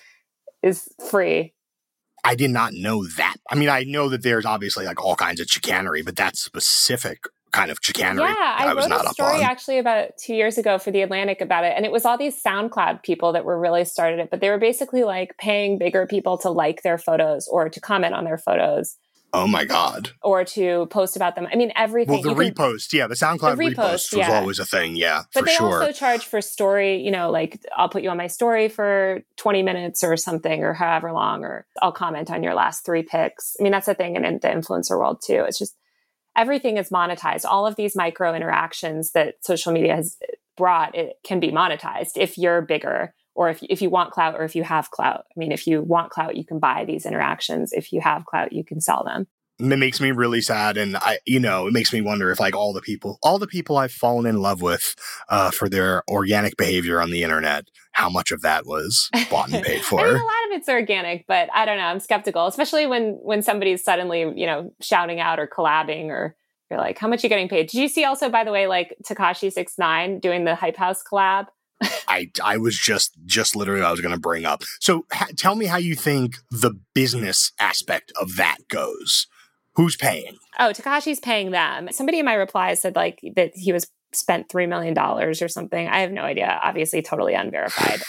free. I did not know that. I mean, I know that there's obviously like all kinds of chicanery, but that specific kind of chicanery, yeah, I was wrote not a up story on. Actually about 2 years ago for The Atlantic about it. And it was all these SoundCloud people that were really started it, but they were basically like paying bigger people to like their photos or to comment on their photos. Oh my God. Or to post about them. I mean, everything. Well, the repost, the SoundCloud repost was always a thing, yeah, but for sure. But they also charge for story, you know, like I'll put you on my story for 20 minutes or something or however long, or I'll comment on your last 3 pics. I mean, that's the thing in the influencer world too. It's just everything is monetized. All of these micro interactions that social media has brought, it can be monetized if you're bigger or if you want clout or if you have clout. I mean, if you want clout, you can buy these interactions. If you have clout, you can sell them. It makes me really sad. And it makes me wonder if like all the people I've fallen in love with for their organic behavior on the internet, how much of that was bought and paid for. I mean, a lot of it's organic, but I don't know. I'm skeptical, especially when somebody's suddenly, you know, shouting out or collabing, or you're like, how much are you getting paid? Did you see also, by the way, like Tekashi 6ix9ine doing the Hype House collab? I was just literally I was going to bring up. So tell me how you think the business aspect of that goes. Who's paying? Oh, Tekashi's paying them. Somebody in my reply said like that he was spent $3 million or something. I have no idea. Obviously, totally unverified.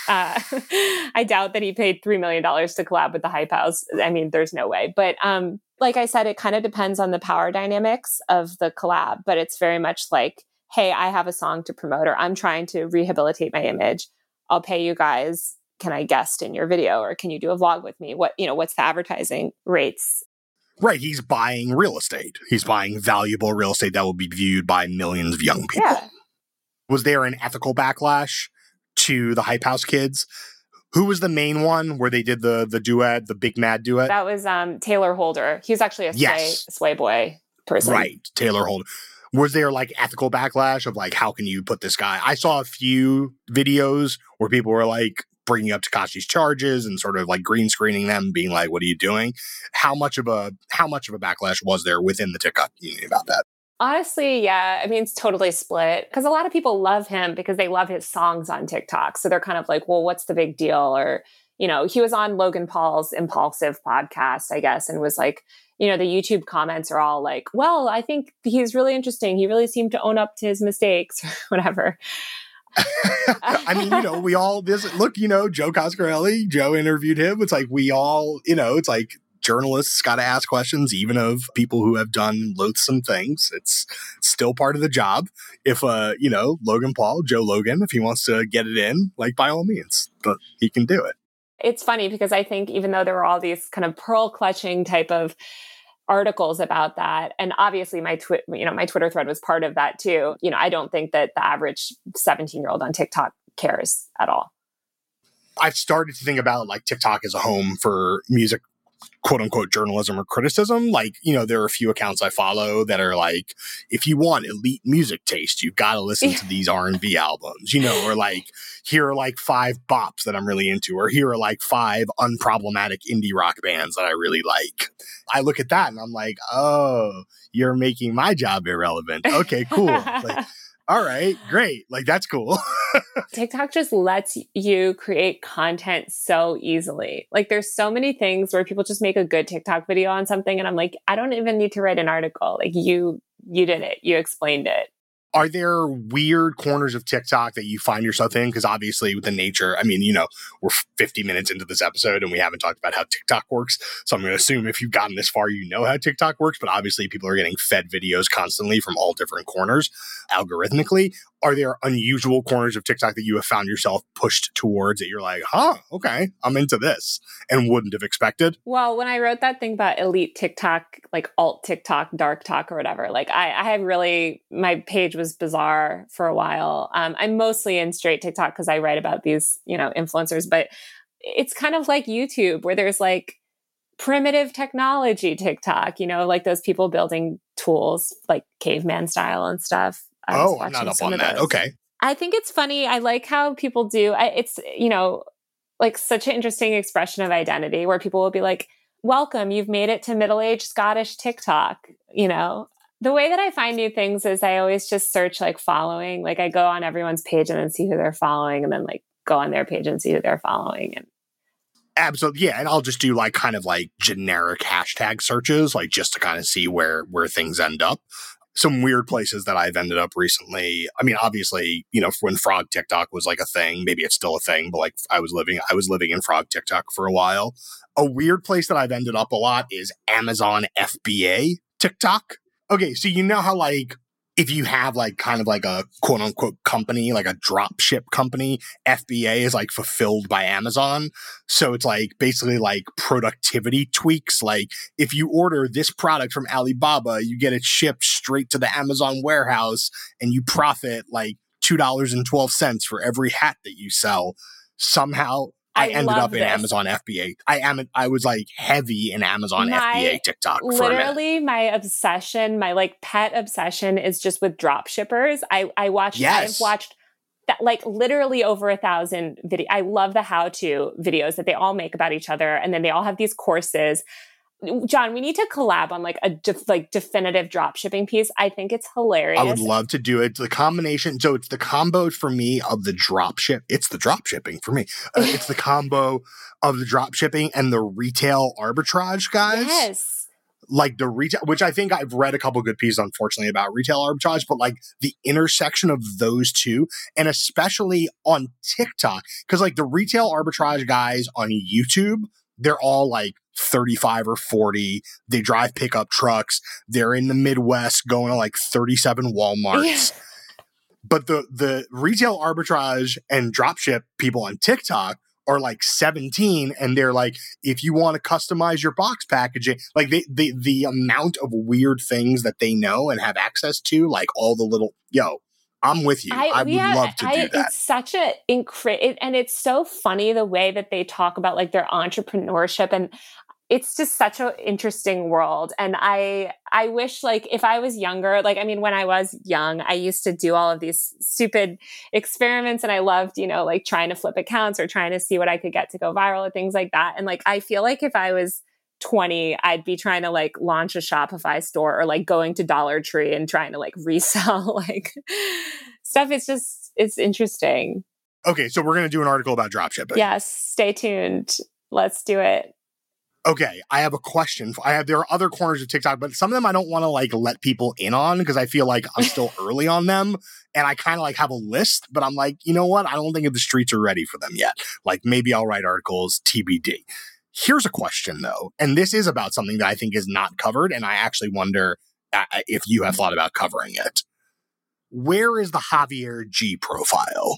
I doubt that he paid $3 million to collab with the Hype House. I mean, there's no way. But like I said, it kind of depends on the power dynamics of the collab. But it's very much like, hey, I have a song to promote, or I'm trying to rehabilitate my image. I'll pay you guys. Can I guest in your video, or can you do a vlog with me? What's the advertising rates? Right. He's buying real estate. He's buying valuable real estate that will be viewed by millions of young people. Yeah. Was there an ethical backlash to the Hype House kids? Who was the main one where they did the duet, the Big Mad duet? That was Taylor Holder. He was actually a Sway Boy person. Right. Taylor Holder. Was there like ethical backlash of like, how can you put this guy? I saw a few videos where people were like, bringing up Tekashi's charges and sort of like green screening them, being like, what are you doing? How much of a backlash was there within the TikTok community about that? Honestly, yeah. I mean, it's totally split because a lot of people love him because they love his songs on TikTok. So they're kind of like, well, what's the big deal? Or, you know, he was on Logan Paul's Impulsive podcast, I guess, and was like, you know, the YouTube comments are all like, well, I think he's really interesting. He really seemed to own up to his mistakes or whatever. I mean, you know, we all look, you know, Joe Coscarelli, Joe interviewed him. It's like we all, you know, it's like journalists got to ask questions, even of people who have done loathsome things. It's still part of the job. If, you know, Logan Paul, Joe Logan, if he wants to get it in, like by all means, but he can do it. It's funny because I think even though there were all these kind of pearl clutching type of articles about that. And obviously my Twitter thread was part of that too. You know, I don't think that the average 17-year-old on TikTok cares at all. I've started to think about like TikTok as a home for music quote unquote journalism or criticism. Like, you know, there are a few accounts I follow that are like, if you want elite music taste, you've got to listen to these R&B albums, you know, or like, here are like 5 bops that I'm really into, or here are like 5 unproblematic indie rock bands that I really like. I look at that and I'm like, oh, you're making my job irrelevant. Okay, cool. Like, all right, great. Like, that's cool. TikTok just lets you create content so easily. Like, there's so many things where people just make a good TikTok video on something, and I'm like, I don't even need to write an article. Like, you did it. You explained it. Are there weird corners of TikTok that you find yourself in? Because obviously with the nature, I mean, you know, we're 50 minutes into this episode and we haven't talked about how TikTok works. So I'm going to assume if you've gotten this far, you know how TikTok works. But obviously people are getting fed videos constantly from all different corners algorithmically. Are there unusual corners of TikTok that you have found yourself pushed towards that you're like, huh, okay, I'm into this and wouldn't have expected? Well, when I wrote that thing about elite TikTok, like alt TikTok, dark talk or whatever, like I had really, my page was bizarre for a while. I'm mostly in straight TikTok because I write about these, you know, influencers, but it's kind of like YouTube where there's like primitive technology TikTok, you know, like those people building tools like caveman style and stuff. I'm not up on that. Okay. I think it's funny. I like how people do. It's, you know, like such an interesting expression of identity where people will be like, welcome, you've made it to middle-aged Scottish TikTok. You know, the way that I find new things is I always just search like following. Like I go on everyone's page and then see who they're following and then like go on their page and see who they're following. And absolutely. Yeah. And I'll just do like kind of like generic hashtag searches, like just to kind of see where things end up. Some weird places that I've ended up recently. I mean, obviously, you know, when Frog TikTok was like a thing, maybe it's still a thing, but like I was living in Frog TikTok for a while. A weird place that I've ended up a lot is Amazon FBA TikTok. Okay, so you know how like if you have like kind of like a quote unquote company, like a drop ship company, FBA is like fulfilled by Amazon. So it's like basically like productivity tweaks. Like if you order this product from Alibaba, you get it shipped straight to the Amazon warehouse and you profit like $2.12 for every hat that you sell. Somehow I ended up in Amazon FBA. I was like heavy in Amazon FBA TikTok for a minute. Literally my obsession, my like pet obsession is just with drop shippers. I've watched that like literally over 1,000 videos. I love the how-to videos that they all make about each other. And then they all have these courses. John, we need to collab on like a definitive drop shipping piece. I think it's hilarious. I would love to do it. The combination. So it's the combo for me of the drop ship. It's the drop shipping for me. It's the combo of the drop shipping and the retail arbitrage guys. Yes. Like the retail, which I think I've read a couple good pieces, unfortunately, about retail arbitrage, but like the intersection of those two, and especially on TikTok, because like the retail arbitrage guys on YouTube, they're all like 35 or 40. They drive pickup trucks. They're in the Midwest going to like 37 Walmarts. Yeah. But the retail arbitrage and dropship people on TikTok are like 17, and they're like, if you want to customize your box packaging, like the amount of weird things that they know and have access to, like all the little, I'm with you. I would love to do that. It's such a and it's so funny the way that they talk about like their entrepreneurship, and it's just such an interesting world. And I wish like if I was younger, like, I mean, when I was young, I used to do all of these stupid experiments, and I loved, like trying to flip accounts or trying to see what I could get to go viral and things like that. And like, I feel like if I was 20, I'd be trying to like launch a Shopify store or like going to Dollar Tree and trying to like resell like stuff. It's interesting. Okay. So we're going to do an article about dropshipping. Yes. Stay tuned. Let's do it. Okay. I have a question. There are other corners of TikTok, but some of them I don't want to like let people in on because I feel like I'm still early on them. And I kind of like have a list, but I'm like, you know what? I don't think the streets are ready for them yet. Like maybe I'll write articles TBD. Here's a question, though, and this is about something that I think is not covered, and I actually wonder if you have thought about covering it. Where is the Javier G profile?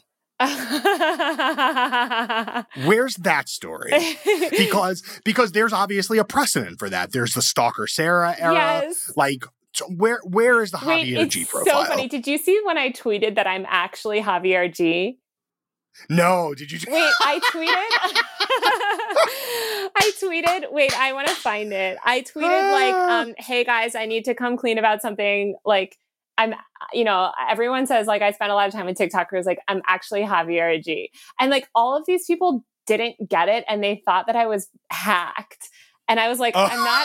Where's that story? Because there's obviously a precedent for that. There's the Stalker Sarah era. Yes. Like, so where is the Javier G profile? So funny. Did you see when I tweeted that I'm actually Javier G? No, did you? Wait, I tweeted. I tweeted, wait, I want to find it. I tweeted hey guys, I need to come clean about something. Like, I'm, everyone says like, I spend a lot of time with TikTokers. Like, I'm actually Javier G. And like all of these people didn't get it. And they thought that I was hacked. And I was like, I'm not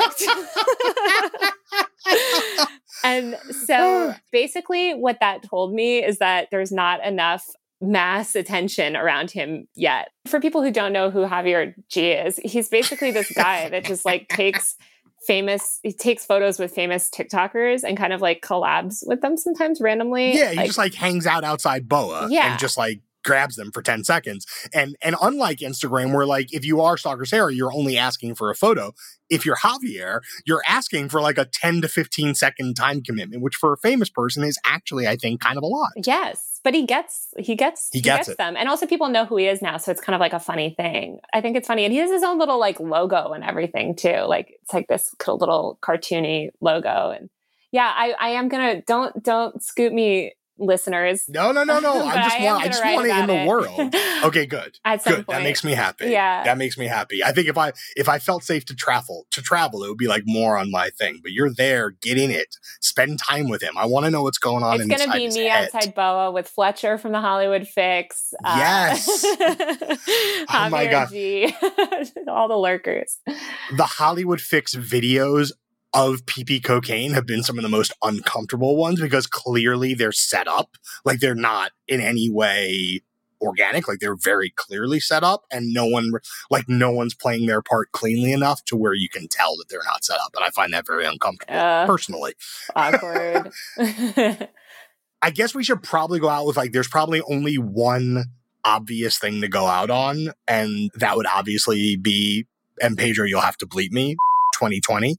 hacked. And so basically what that told me is that there's not enough mass attention around him yet. For people who don't know who Javier G is, he's basically this guy that just like takes photos with famous TikTokers and kind of like collabs with them sometimes randomly. Yeah, he just like hangs out outside BOA and just like grabs them for 10 seconds. And unlike Instagram, where like if you are Stalker Sarah, you're only asking for a photo. If you're Javier, you're asking for like a 10 to 15 second time commitment, which for a famous person is actually, I think, kind of a lot. Yes, but he gets them. And also people know who he is now, so it's kind of like a funny thing. I think it's funny. And he has his own little like logo and everything too. Like it's like this little cartoony logo. And yeah, I am gonna, don't scoop me, listeners. No. I just want it in the world. Okay, good. At some point. That makes me happy. Yeah. That makes me happy. I think if I felt safe to travel, it would be like more on my thing. But you're there, get in it, spend time with him. I want to know what's going on. It's going to be me outside BOA with Fletcher from the Hollywood Fix. Yes. Oh my God. G, all the lurkers. The Hollywood Fix videos of PP cocaine have been some of the most uncomfortable ones because clearly they're set up. Like they're not in any way organic. Like they're very clearly set up and no one's playing their part cleanly enough to where you can tell that they're not set up. And I find that very uncomfortable personally. Awkward. I guess we should probably go out with like, there's probably only one obvious thing to go out on. And that would obviously be, and Pedro, you'll have to bleep me, 2020.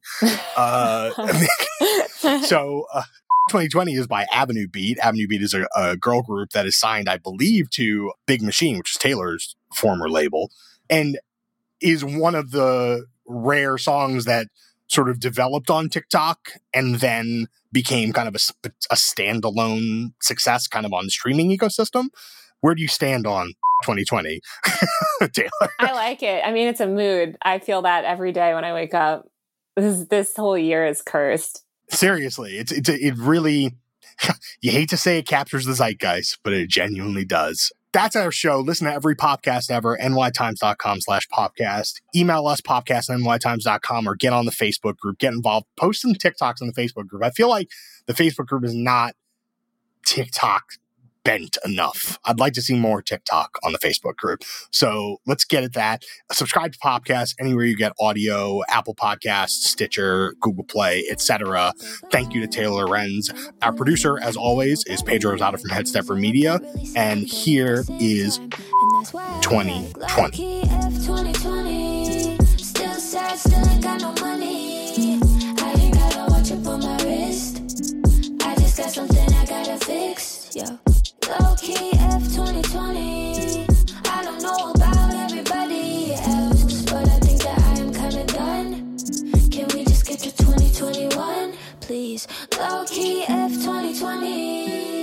So 2020 is by Avenue Beat. Avenue Beat is a girl group that is signed, I believe, to Big Machine, which is Taylor's former label, and is one of the rare songs that sort of developed on TikTok and then became kind of a standalone success kind of on the streaming ecosystem. Where do you stand on 2020, Taylor? I like it. I mean, it's a mood. I feel that every day when I wake up. This whole year is cursed. Seriously, it really, you hate to say it captures the zeitgeist, but it genuinely does. That's our show. Listen to every podcast ever, nytimes.com/podcast. Email us, podcast@nytimes.com, or get on the Facebook group. Get involved. Post some TikToks on the Facebook group. I feel like the Facebook group is not TikTok bent enough. I'd like to see more TikTok on the Facebook group. So let's get at that. Subscribe to podcasts anywhere you get audio, Apple Podcasts, Stitcher, Google Play, etc. Thank you to Taylor Lorenz. Our producer, as always, is Pedro Rosado from Headstepper Media. And here is 2020. Still sad, still ain't got no money. I ain't gotta watch up on my wrist. I just got something I gotta fix. Yo. Low-key F2020. I don't know about everybody else, but I think that I am kinda done. Can we just get to 2021, please? Low-key F2020.